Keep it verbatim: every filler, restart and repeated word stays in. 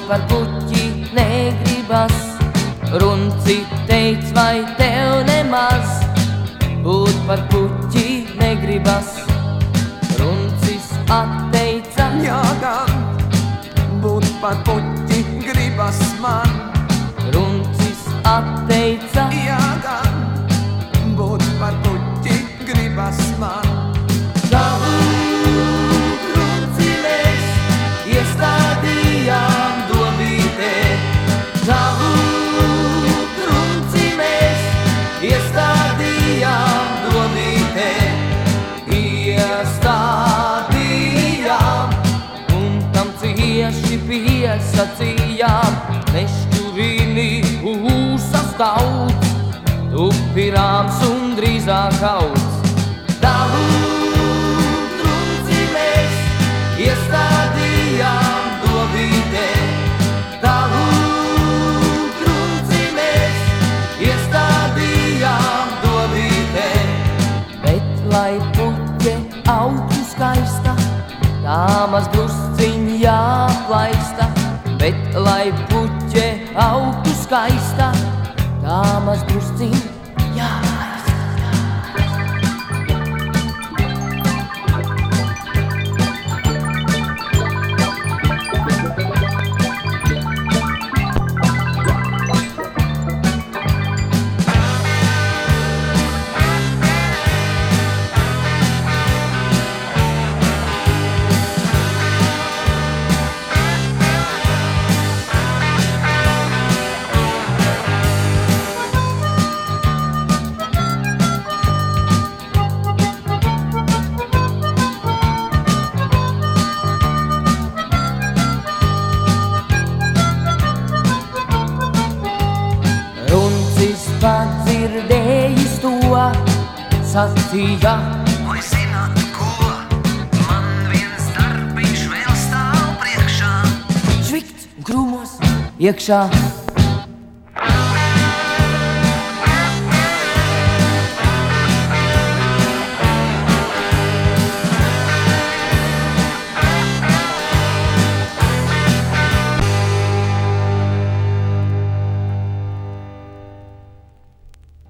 par puķi negribas. Runci teic, vai tev nemaz būt par puķi negribas. Runcis atteica, jā gan, būt par puķi gribas man. Runcis atteica, jā gan, būt par puķi gribas man. Tavu krunci mēs iestādījām dobītē. Tavu krunci mēs iestādījām dobītē. Iestādījām un tam cieši piesacījām. Nešķurīni ūsas daudz, tupirāms un drīzāk kauds. Tavu krunci mēs iestādījām dobītē. Tavu krunci mēs iestādījām dobītē. Bet lai puķe augtu skaista, tā maz drusciņ jāplaista. Bet lai puķe augtu skaista, tā maz drusciņ jāplaista. Padzirdējis to, sacīja: Vai zināt ko, man viens darbiņš vēl stāv priekšā. Švikt un krūmos iekšā.